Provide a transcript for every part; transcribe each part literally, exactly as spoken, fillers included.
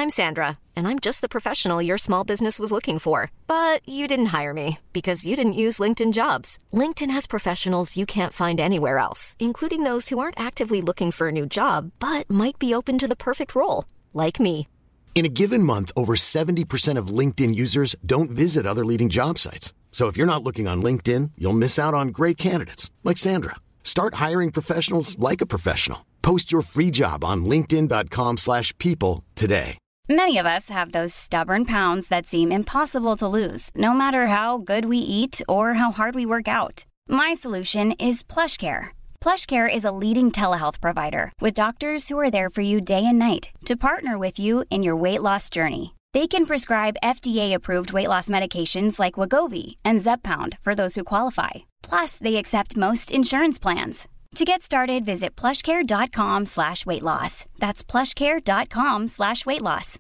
I'm Sandra, and I'm just the professional your small business was looking for. But you didn't hire me because you didn't use LinkedIn Jobs. LinkedIn has professionals you can't find anywhere else, including those who aren't actively looking for a new job, but might be open to the perfect role, like me. In a given month, over seventy percent of LinkedIn users don't visit other leading job sites. So if you're not looking on LinkedIn, you'll miss out on great candidates like Sandra. Start hiring professionals like a professional. Post your free job on linkedin dot com slash people today. Many of us have those stubborn pounds that seem impossible to lose, no matter how good we eat or how hard we work out. My solution is PlushCare. PlushCare is a leading telehealth provider with doctors who are there for you day and night to partner with you in your weight loss journey. They can prescribe F D A-approved weight loss medications like Wegovy and Zepbound for those who qualify. Plus, they accept most insurance plans. To get started, visit plushcare.com slash weight loss. That's plushcare.com slash weight loss.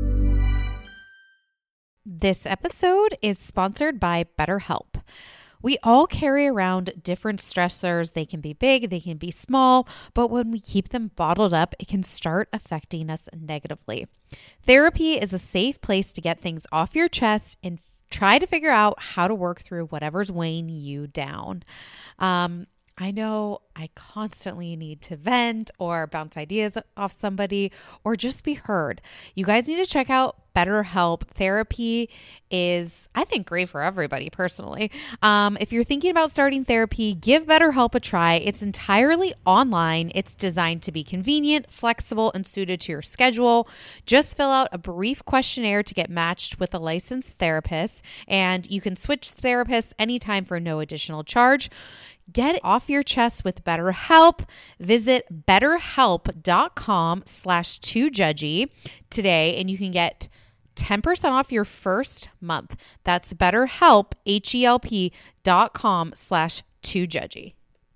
This episode is sponsored by BetterHelp. We all carry around different stressors. They can be big, they can be small, but when we keep them bottled up, it can start affecting us negatively. Therapy is a safe place to get things off your chest and try to figure out how to work through whatever's weighing you down. Um, I know I constantly need to vent or bounce ideas off somebody or just be heard. You guys need to check out BetterHelp. Therapy is, I think, great for everybody personally. Um, if you're thinking about starting therapy, give BetterHelp a try. It's entirely online. It's designed to be convenient, flexible, and suited to your schedule. Just fill out a brief questionnaire to get matched with a licensed therapist, and you can switch therapists anytime for no additional charge. Get it off your chest with BetterHelp. Visit betterhelp.com slash too judgy today, and you can get ten percent off your first month. That's BetterHelp, H-E-L-P dot com slash too judgy.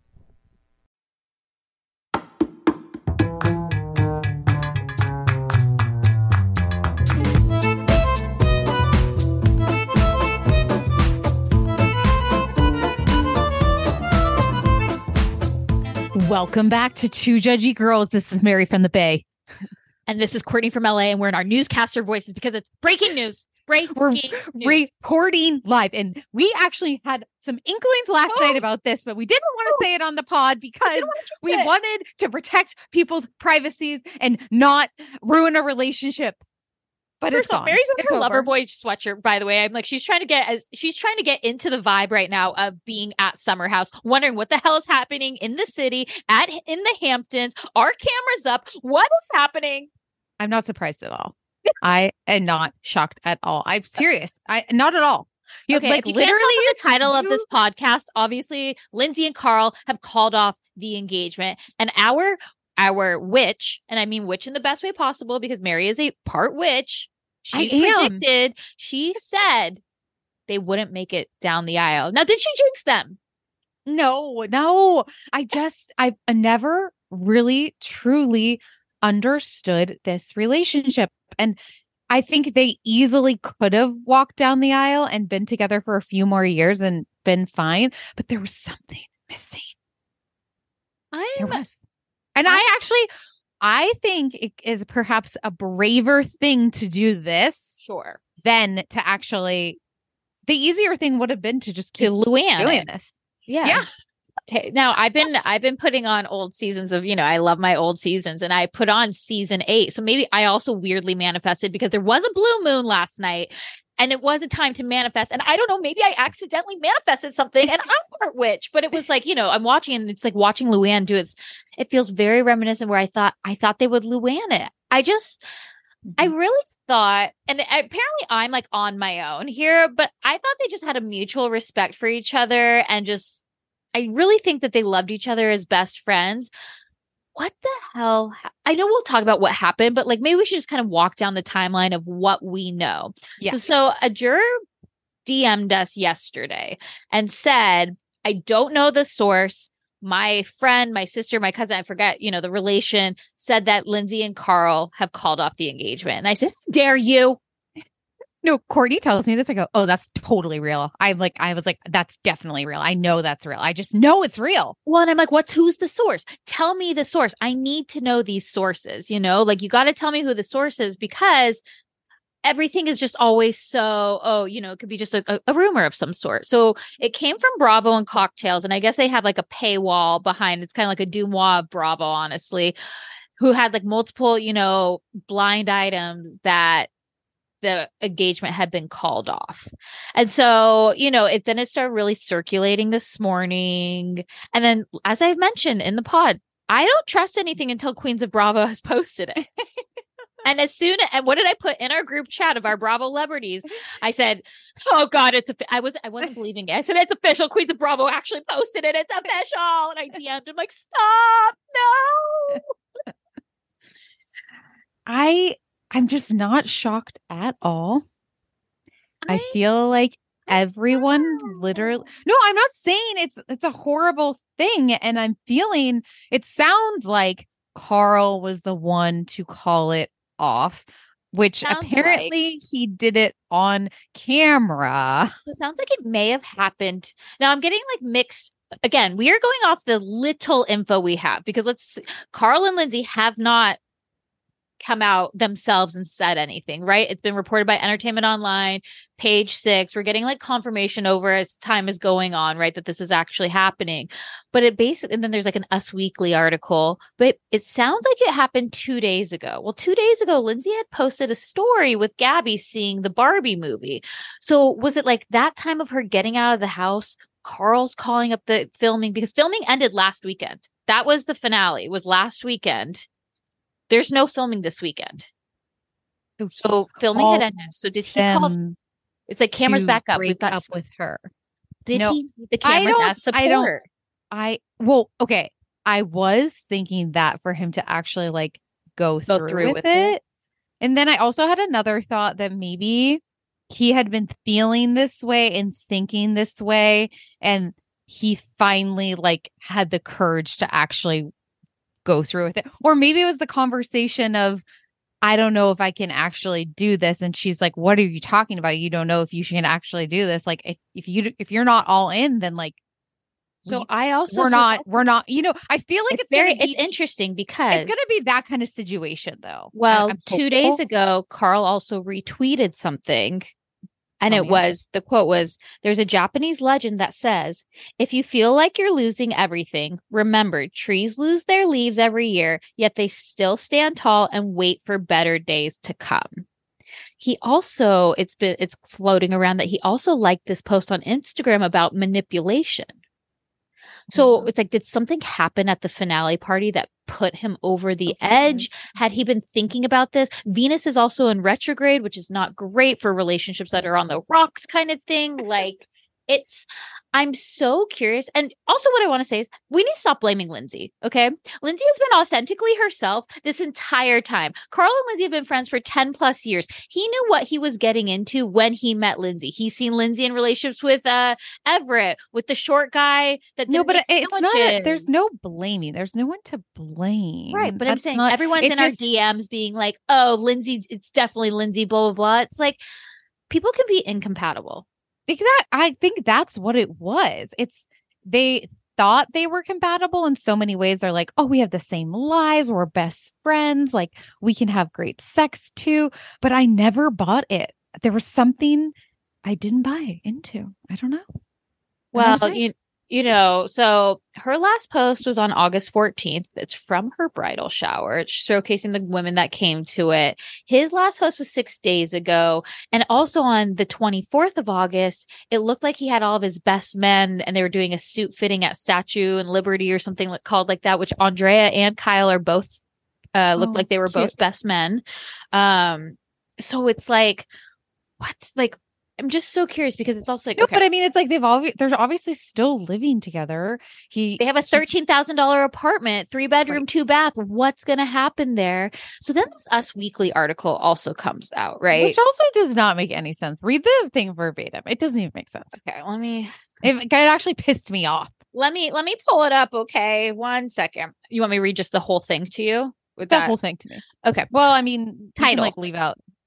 Welcome back to Two Judgy Girls. This is Mary from the Bay. And this is Courtney from L A, and we're in our newscaster voices because it's breaking news. Breaking We're news. reporting live. And we actually had some inklings last oh. night about this, but we didn't want to oh. say it on the pod because we it. wanted to protect people's privacies and not ruin a relationship. But First it's gone. Mary's in it's her over. Loverboy sweatshirt, by the way. I'm like, she's trying to get as she's trying to get into the vibe right now of being at Summer House, wondering what the hell is happening in the city, at in the Hamptons. Are cameras up? What is happening? I'm not surprised at all. I am not shocked at all. I'm serious. I not at all. You, okay, like, if you literally, can't tell from the title you... of this podcast, obviously, Lindsay and Carl have called off the engagement, and our our witch, and I mean witch in the best way possible because Mary is a part witch. She's predicted, she said they wouldn't make it down the aisle. Now, did she jinx them? No, no. I just, I've never really, truly understood this relationship. And I think they easily could have walked down the aisle and been together for a few more years and been fine. But there was something missing. I'm, there was. And I, I actually... I think it is perhaps a braver thing to do this sure. than to actually, the easier thing would have been to just keep to Luann doing this. Yeah. Yeah. Now I've been, I've been putting on old seasons of, you know, I love my old seasons and I put on season eight. So maybe I also weirdly manifested because there was a blue moon last night. And it was a time to manifest. And I don't know, maybe I accidentally manifested something and I'm part witch. But it was like, you know, I'm watching and it's like watching Luann do it. It feels very reminiscent where I thought, I thought they would Luann it. I just, mm-hmm. I really thought, and apparently I'm like on my own here, but I thought they just had a mutual respect for each other. And just, I really think that they loved each other as best friends. What the hell? Ha- I know we'll talk about what happened, but like maybe we should just kind of walk down the timeline of what we know. Yes. So, so a juror D M'd us yesterday and said, I don't know the source. My friend, my sister, my cousin, I forget, you know, the relation said that Lindsay and Carl have called off the engagement. And I said, dare you? No, Courtney tells me this. I go, oh, that's totally real. I like, I was like, that's definitely real. I know that's real. I just know it's real. Well, and I'm like, what's who's the source? Tell me the source. I need to know these sources, you know, like you got to tell me who the source is, because everything is just always so, oh, you know, it could be just a, a rumor of some sort. So it came from Bravo and Cocktails. And I guess they have like a paywall behind. It's kind of like a Dumois of Bravo, honestly, who had like multiple, you know, blind items that the engagement had been called off. And so, you know, it then it started really circulating this morning. And then, as I've mentioned in the pod, I don't trust anything until Queens of Bravo has posted it. And as soon as, and what did I put in our group chat of our Bravo celebrities? I said, oh God, it's, a, I was, I wasn't believing it. I said, it's official. Queens of Bravo actually posted it. It's official. And I D M'd him like, stop. No. I, I'm just not shocked at all. I, I feel like everyone literally, no, I'm not saying it's, it's a horrible thing. And I'm feeling, it sounds like Carl was the one to call it off, which sounds apparently like, he did it on camera. It sounds like it may have happened. Now I'm getting like mixed. Again, we are going off the little info we have, because let's Carl and Lindsay have not come out themselves and said anything, right? It's been reported by Entertainment Online, Page Six. We're getting like confirmation over as time is going on, right, that this is actually happening. But it basically, and then there's like an Us Weekly article, but it sounds like it happened two days ago. Well, two days ago, Lindsay had posted a story with Gabby seeing the Barbie movie. So was it like that time of her getting out of the house, Carl's calling up the filming, because filming ended last weekend. That was the finale, was last weekend. There's no filming this weekend. So, so filming had ended. So did he call? It's like cameras back up. We've got up with her. Did no, he need the cameras as support? I don't. I well, okay. I was thinking that for him to actually like go, go through, through with, with it. it. And then I also had another thought that maybe he had been feeling this way and thinking this way, and he finally like had the courage to actually go through with it. Or maybe it was the conversation of, I don't know if I can actually do this. And she's like, what are you talking about? You don't know if you can actually do this. Like, if, if you, if you're not all in, then like, so we, I also, we're not, we're not, you know, I feel like it's, it's very, be, it's interesting because it's going to be that kind of situation though. Well, two days ago, Carl also retweeted something. And it was, the quote was, there's a Japanese legend that says, if you feel like you're losing everything, remember, trees lose their leaves every year, yet they still stand tall and wait for better days to come. He also, it's been, it's floating around that he also liked this post on Instagram about manipulation. So mm-hmm. It's like, did something happen at the finale party that put him over the okay. edge? Had he been thinking about this? Venus is also in retrograde, which is not great for relationships that are on the rocks kind of thing. Like, it's, I'm so curious. And also what I want to say is we need to stop blaming Lindsay. Okay. Lindsay has been authentically herself this entire time. Carl and Lindsay have been friends for ten plus years. He knew what he was getting into when he met Lindsay. He's seen Lindsay in relationships with uh, Everett, with the short guy that didn't No, but make it's not, a, there's no blaming. There's no one to blame. Right. But That's I'm saying not, everyone's in just, our D Ms being like, oh, Lindsay, it's definitely Lindsay, blah, blah, blah. It's like people can be incompatible. Exactly. I think that's what it was. It's they thought they were compatible in so many ways. They're like, oh, we have the same lives. We're best friends. Like we can have great sex too. But I never bought it. There was something I didn't buy into. I don't know. Well, you you know, so her last post was on August fourteenth. It's from her bridal shower. It's showcasing the women that came to it. His last post was six days ago. And also on the twenty-fourth of August, it looked like he had all of his best men and they were doing a suit fitting at Statue and Liberty or something like, called like that, which Andrea and Kyle are both, uh, looked oh, like they were cute. both best men. Um, so it's like, what's like, I'm just so curious because it's also like, no, okay. But I mean, it's like they've all, they're obviously still living together. He, they have a thirteen thousand dollars apartment, three bedroom, right. two bath. What's going to happen there? So then this Us Weekly article also comes out, right? Which also does not make any sense. Read the thing verbatim. It doesn't even make sense. Okay. Let me, it, it actually pissed me off. Let me, let me pull it up. Okay. One second. You want me to read just the whole thing to you? With the that? whole thing to me. Okay. Well, I mean, title, can, like leave out.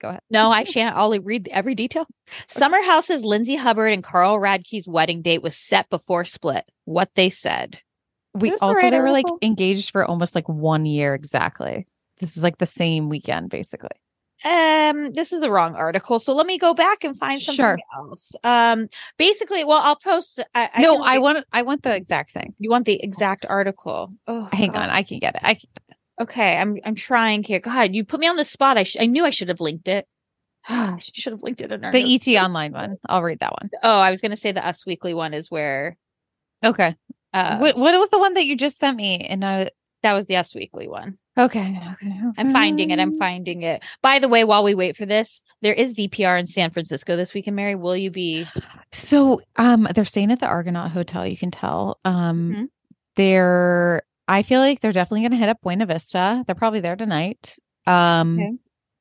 Go ahead. No, I shan't. I'll read every detail. Summer House's Lindsay Hubbard and Carl Radke's wedding date was set before split. What they said. We Is this the also right they were like article? engaged for almost like one year exactly. This is like the same weekend, basically. Um, this is the wrong article. So let me go back and find something Sure. else. Um, basically, well, I'll post. I, I no, can- I want I want the exact thing. You want the exact article? Oh, Hang God. on, I can get it. I can. Okay, I'm I'm trying here. God, you put me on the spot. I sh- I knew I should have linked it. I should have linked it in our The notes. E T Online one. I'll read that one. Oh, I was going to say the Us Weekly one is where. Okay. Uh, what what was the one that you just sent me? And I that was the Us Weekly one. okay. Okay. I'm finding it. I'm finding it. By the way, while we wait for this, there is V P R in San Francisco this weekend. Mary, will you be? So um they're staying at the Argonaut Hotel, you can tell. Um Mhm. they're I feel like they're definitely gonna hit up Buena Vista. They're probably there tonight. Um Okay.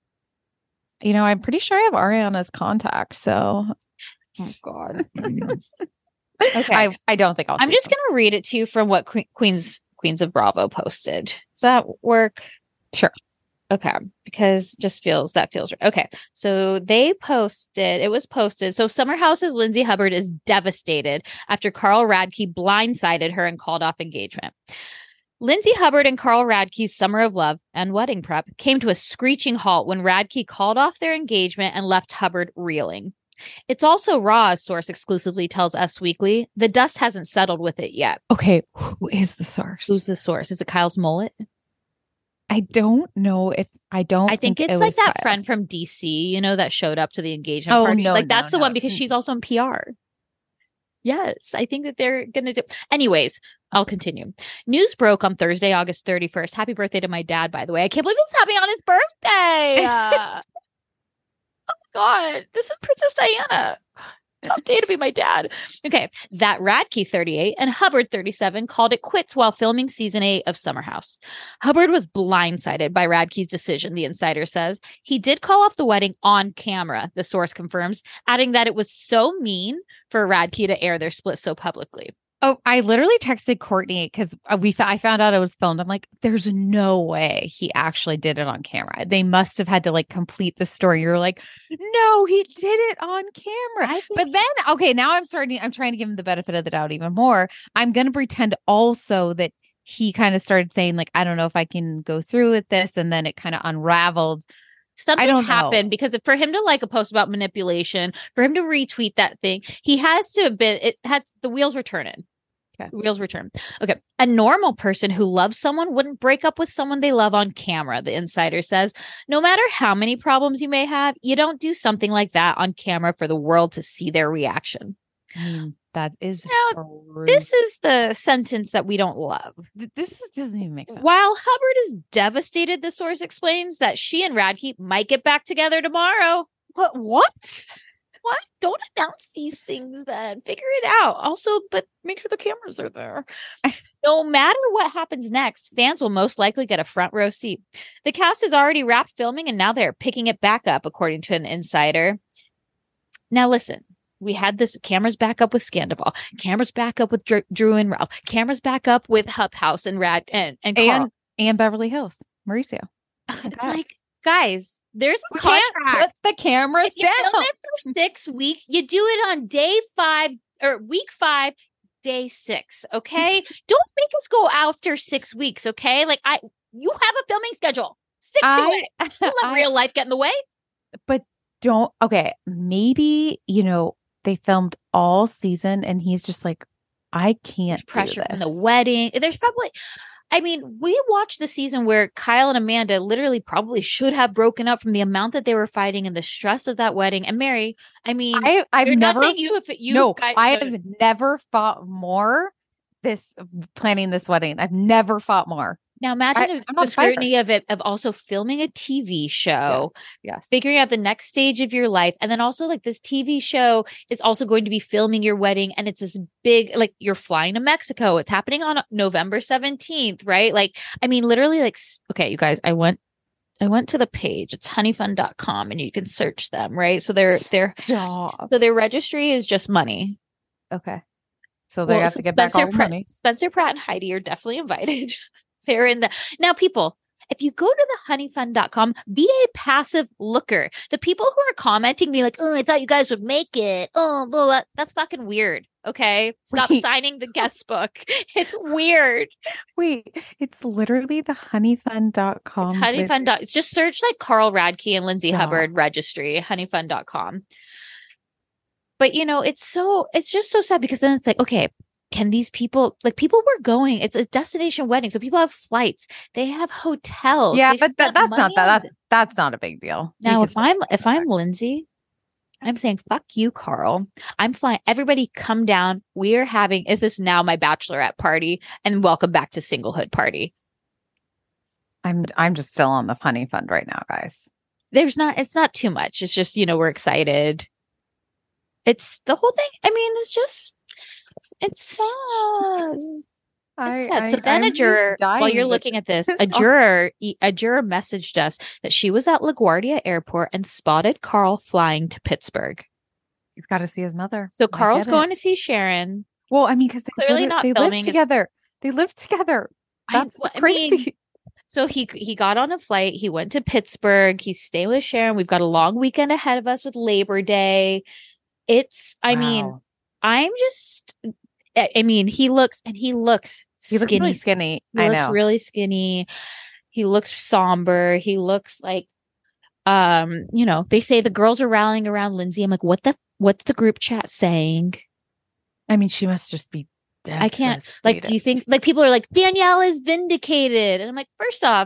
you know, I'm pretty sure I have Ariana's contact, so Oh God. Okay. I, I don't think I'll I'm see just them. going to read it to you from what Que- Queens Queens of Bravo posted. Does that work? Sure. Okay, because just feels that feels right. Okay, so they posted. It was posted. So Summer House's Lindsay Hubbard is devastated after Carl Radke blindsided her and called off engagement. Lindsay Hubbard and Carl Radke's summer of love and wedding prep came to a screeching halt when Radke called off their engagement and left Hubbard reeling. It's also raw, a source exclusively tells Us Weekly. The dust hasn't settled with it yet. Okay, who is the source? Who's the source? Is it Kyle's mullet? I don't know if I don't I think, think it's it like was that Kyle. friend from D C, you know, that showed up to the engagement Oh, party. no, Like no, that's the no. one because she's also in P R. Yes, I think that they're going to do. Anyways, I'll continue. News broke on Thursday, August thirty-first. Happy birthday to my dad, by the way. I can't believe it's happening on his birthday. Uh, oh, God. This is Princess Diana. Tough day to be my dad. Okay. That Radke, thirty-eight, and Hubbard, thirty-seven, called it quits while filming season eight of Summer House. Hubbard was blindsided by Radke's decision, the insider says. He did call off the wedding on camera, the source confirms, adding that it was so mean for Radke to air their split so publicly. Oh, I literally texted Courtney because we f- I found out it was filmed. I'm like, there's no way he actually did it on camera. They must have had to like complete the story. You're like, no, he did it on camera. I think- But then, okay, now I'm starting. I'm trying to give him the benefit of the doubt even more. I'm gonna pretend also that he kind of started saying like, I don't know if I can go through with this, and then it kind of unraveled. Something I don't happened know. because for him to like a post about manipulation, for him to retweet that thing, he has to have been, it had the wheels were turning. Okay. The wheels were turning. Okay. A normal person who loves someone wouldn't break up with someone they love on camera, the insider says. No matter how many problems you may have, you don't do something like that on camera for the world to see their reaction. I mean, that is Now, This is the sentence that we don't love. th- this is, doesn't even make sense. While Hubbard is devastated, the source explains that she and Radke might get back together tomorrow. What? What? What? Don't announce these things then. Figure it out. Also, but make sure the cameras are there. No matter what happens next, fans will most likely get a front row seat. The cast has already wrapped filming and now they're picking it back up, according to an insider. Now, listen. We had this cameras back up with Scandival, cameras back up with Dr- Drew and Ralph, cameras back up with Hub House and Rad and and Carl. And and Beverly Hills, Mauricio. It's God. like, guys, there's a We can't contract. put the cameras If you down. film it for six weeks, you do it on day five or week five, day six. Okay, don't make us go after six weeks. Okay, like I, you have a filming schedule. Stick to I, it. Don't let I- real life get in the way. but don't. Okay, maybe you know they filmed all season, and he's just like, I can't. There's pressure do from this. the wedding. There's probably. I mean, we watched the season where Kyle and Amanda literally probably should have broken up from the amount that they were fighting and the stress of that wedding. And Mary, I mean, I, I've you're never. not saying you if it, you no, guys, I have never fought more. This planning this wedding, I've never fought more. now imagine I- if I'm the not a fighter. scrutiny of it of also filming a T V show, Yes. figuring out the next stage of your life, and then also like this T V show is also going to be filming your wedding, and it's this big like you're flying to Mexico. It's happening on November seventeenth, right? Like, I mean, literally, like, s- okay, you guys, I went. I went to the page. It's honey fun dot com and you can search them, right? So their their Stop. so their registry is just money. Okay. So they Well, have so to get back all the Pratt, money. Spencer Pratt and Heidi are definitely invited. They're in the now, people. If you go to the honey fund dot com, be a passive looker. The people who are commenting me like, oh, I thought you guys would make it. Oh, blah, blah. That's fucking weird. Okay. Stop Wait. signing the guest book. It's weird. Wait, it's literally the honey fund dot com. It's honeyfund. With... Just search like Carl Radke and Lindsay Stop. Hubbard registry, honey fund dot com. But, you know, it's so, it's just so sad because then it's like, okay, can these people, like people were going, it's a destination wedding. So people have flights, they have hotels. Yeah, but that, that's not that. That's, that's not a big deal. Now, if I'm, if I'm Lindsay, I'm saying, fuck you, Carl. I'm flying. Everybody come down. We are having, is this now my bachelorette party and welcome back to singlehood party. I'm, I'm just still on the honey fund right now, guys. There's not, it's not too much. It's just, you know, we're excited. It's the whole thing. I mean, it's just, it's sad. I, it's sad. I, so then I'm a juror, while you're looking at this, a juror, a juror messaged us that she was at LaGuardia Airport and spotted Carl flying to Pittsburgh. He's got to see his mother. So Carl's going to see Sharon. Well, I mean, because they clearly not they filming live together. They live together. That's I, crazy. I mean, so he he got on a flight. He went to Pittsburgh. He's staying with Sharon. We've got a long weekend ahead of us with Labor Day. It's, I wow. mean, I'm just, I mean, he looks, and he looks He looks skinny. really skinny. He I looks know. really skinny. He looks somber. He looks like, um, you know, they say the girls are rallying around Lindsay. I'm like, what the, what's the group chat saying? I mean, she must just be dead. I can't, like, do you think, like, people are like, Danielle is vindicated. And I'm like, first off,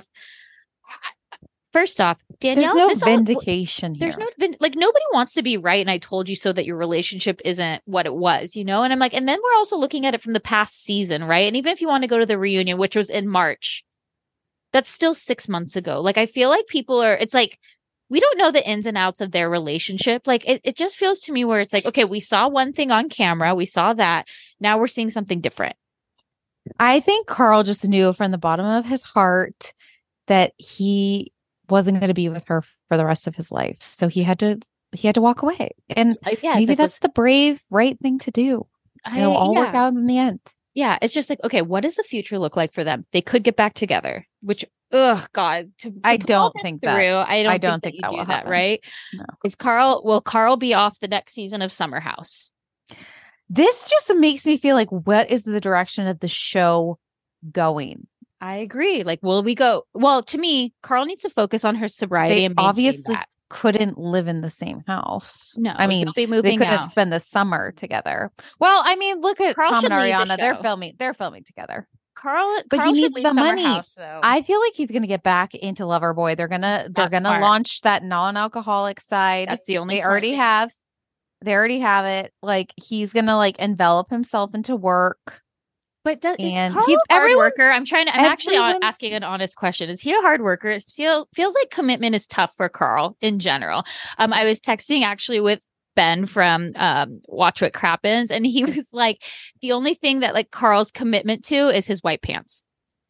First off, Danielle, there's no vindication all, there's here. no like nobody wants to be right, and I told you so that your relationship isn't what it was, you know. And I'm like, and then we're also looking at it from the past season, right? And even if you want to go to the reunion, which was in March, that's still six months ago. Like, I feel like people are. It's like we don't know the ins and outs of their relationship. Like, it, it just feels to me where it's like, okay, we saw one thing on camera, we saw that, now we're seeing something different. I think Carl just knew from the bottom of his heart that he wasn't going to be with her for the rest of his life. So he had to, he had to walk away. And uh, yeah, maybe like, that's the brave, right thing to do. I, It'll all yeah. work out in the end. Yeah. It's just like, okay, what does the future look like for them? They could get back together, which, oh God. To, to I don't think that. Through, I don't I don't think, think that, that you will do that, happen. right? No. Is Carl, will Carl be off the next season of Summer House? This just makes me feel like, what is the direction of the show going? I agree. Like, will we go? Well, to me, Carl needs to focus on her sobriety they and maintain obviously that. Couldn't live in the same house. No, I mean, be moving they couldn't out. spend the summer together. Well, I mean, look at Carl Tom and Ariana. The they're filming. They're filming together. Carl, but Carl he needs the Summer money. House, though. I feel like he's going to get back into Loverboy. They're gonna they're That's gonna smart. launch that non-alcoholic side. That's the only. They already thing. have. They already have it. Like, he's gonna like envelop himself into work. But does, and is Carl he's a hard worker? I'm trying to. I'm actually everyone's... asking an honest question. Is he a hard worker? It feel, feels like commitment is tough for Carl in general. Um, I was texting actually with Ben from um Watch What Crappens, and he was like, the only thing that like Carl's commitment to is his white pants.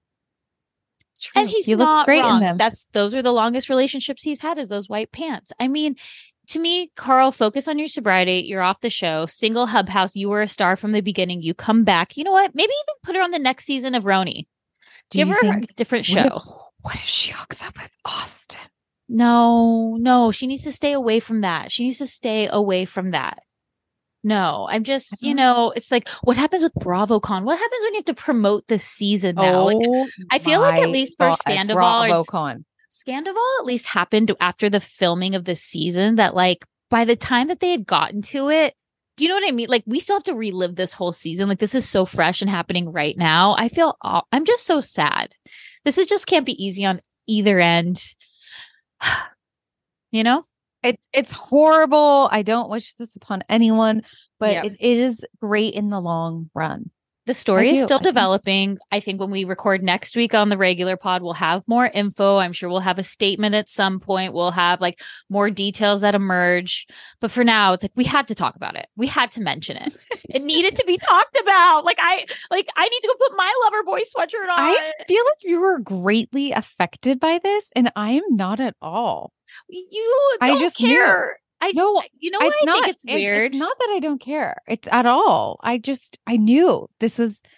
And he's he not looks great wrong. in them. That's those are the longest relationships he's had, is those white pants. I mean, to me, Carl, focus on your sobriety. You're off the show. Single Hub House. You were a star from the beginning. You come back. You know what? Maybe even put her on the next season of Roni. Do Give you her think, a different what show. If, what if she hooks up with Austin? No, no. She needs to stay away from that. She needs to stay away from that. No, I'm just, you know, it's like, what happens with BravoCon? What happens when you have to promote the season now? Oh, like, I feel like at least for Sandoval, BravoCon. Sandoval at least happened after the filming of the season, that like by the time that they had gotten to it, do you know what I mean? Like, we still have to relive this whole season. Like, this is so fresh and happening right now. I feel, I'm just so sad. This is just can't be easy on either end. You know? It, it's horrible. I don't wish this upon anyone, but Yep. it, it is great in the long run. The story I is do. still I think- developing. I think when we record next week on the regular pod, we'll have more info. I'm sure we'll have a statement at some point. We'll have like more details that emerge. But for now, it's like we had to talk about it. We had to mention it. It needed to be talked about. Like I like I need to go put my Loverboy sweatshirt on. I feel like you were greatly affected by this, and I am not at all. You don't I just care. knew. I No, you know what it's I not, think it's it- weird. it's not that I don't care. It's at all. I just I knew this is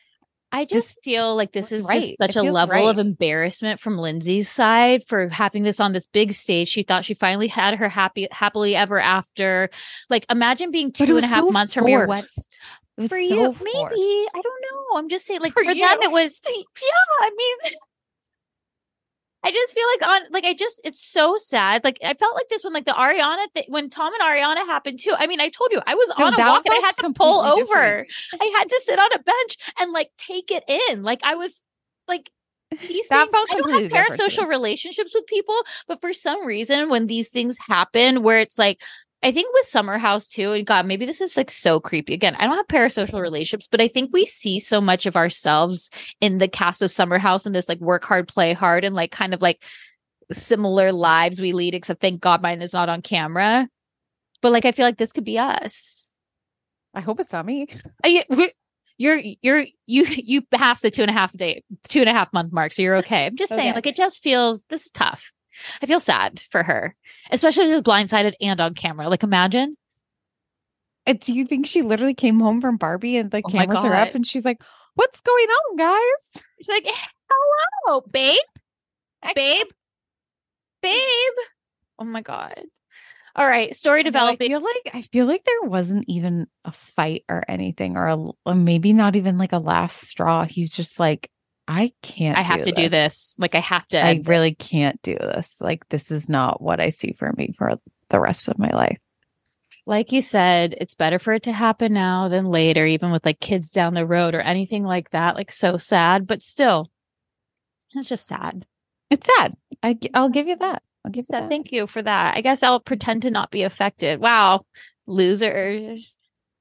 I just this feel like this is right. just such it a level right. of embarrassment from Lindsay's side for having this on this big stage. She thought she finally had her happy, happily ever after. Like, imagine being two and a half so months forced. from your wedding. It was for so you, forced. maybe. I don't know. I'm just saying, like, for, for you. them, it was, yeah, I mean, I just feel like on, like, I just, it's so sad. Like, I felt like this when, like, the Ariana, th- when Tom and Ariana happened too. I mean, I told you, I was no, on a walk and I had to pull over. Different. I had to sit on a bench and, like, take it in. Like, I was, like, these that things, felt I don't have parasocial relationships with people, but for some reason, when these things happen where it's like, I think with Summer House too, and God, maybe this is like so creepy. Again, I don't have parasocial relationships, but I think we see so much of ourselves in the cast of Summer House and this like work hard, play hard, and like kind of like similar lives we lead, except thank God mine is not on camera. But like, I feel like this could be us. I hope it's not me. I, you're you're you you passed the two and a half day, two and a half month mark, so you're okay. I'm just saying, okay. Like it just feels this is tough. I feel sad for her, especially just blindsided and on camera. Like, imagine. And do you think she literally came home from Barbie and the oh cameras are up and she's like, "What's going on, guys?" She's like, "Hello, babe, babe, babe." Oh my God. All right, story developing. I feel like I feel like there wasn't even a fight or anything, or, a, or maybe not even like a last straw. He's just like, I can't. I have do to this. do this. Like I have to. I really this. can't do this. Like this is not what I see for me for the rest of my life. Like you said, it's better for it to happen now than later, even with like kids down the road or anything like that. Like so sad, but still, it's just sad. It's sad. I, I'll give you that. I'll give you so that. Thank you for that. I guess I'll pretend to not be affected. Wow, losers.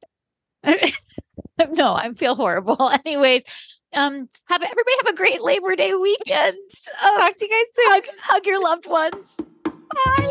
No, I feel horrible. Anyways. Um, have everybody have a great Labor Day weekend. Um, Talk to you guys soon. Hug, hug your loved ones. Bye.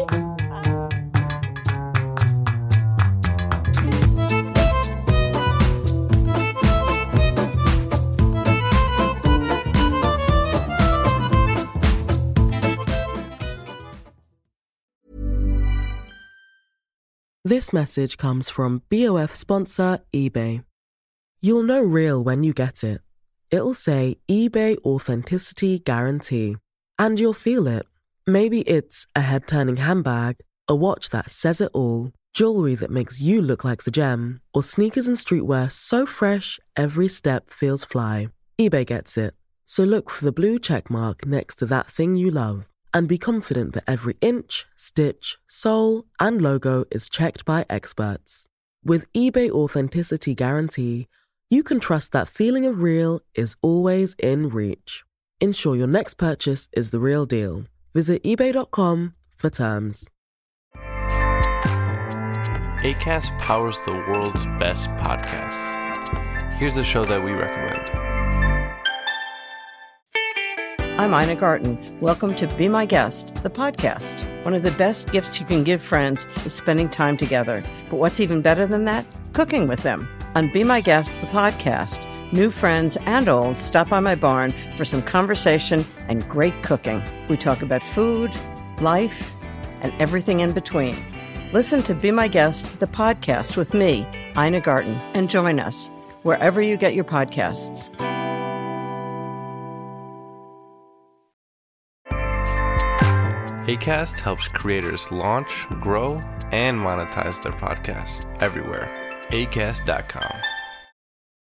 This message comes from B O F sponsor eBay. You'll know real when you get it. It'll say eBay Authenticity Guarantee. And you'll feel it. Maybe it's a head-turning handbag, a watch that says it all, jewelry that makes you look like the gem, or sneakers and streetwear so fresh every step feels fly. eBay gets it. So look for the blue check mark next to that thing you love. And be confident that every inch, stitch, sole, and logo is checked by experts. With eBay Authenticity Guarantee, you can trust that feeling of real is always in reach. Ensure your next purchase is the real deal. Visit ebay dot com for terms. Acast powers the world's best podcasts. Here's a show that we recommend. I'm Ina Garten. Welcome to Be My Guest, the podcast. One of the best gifts you can give friends is spending time together. But what's even better than that? Cooking with them. On Be My Guest, the podcast, new friends and old stop by my barn for some conversation and great cooking. We talk about food, life, and everything in between. Listen to Be My Guest, the podcast with me, Ina Garten, and join us wherever you get your podcasts. Acast helps creators launch, grow, and monetize their podcasts everywhere. acast dot com.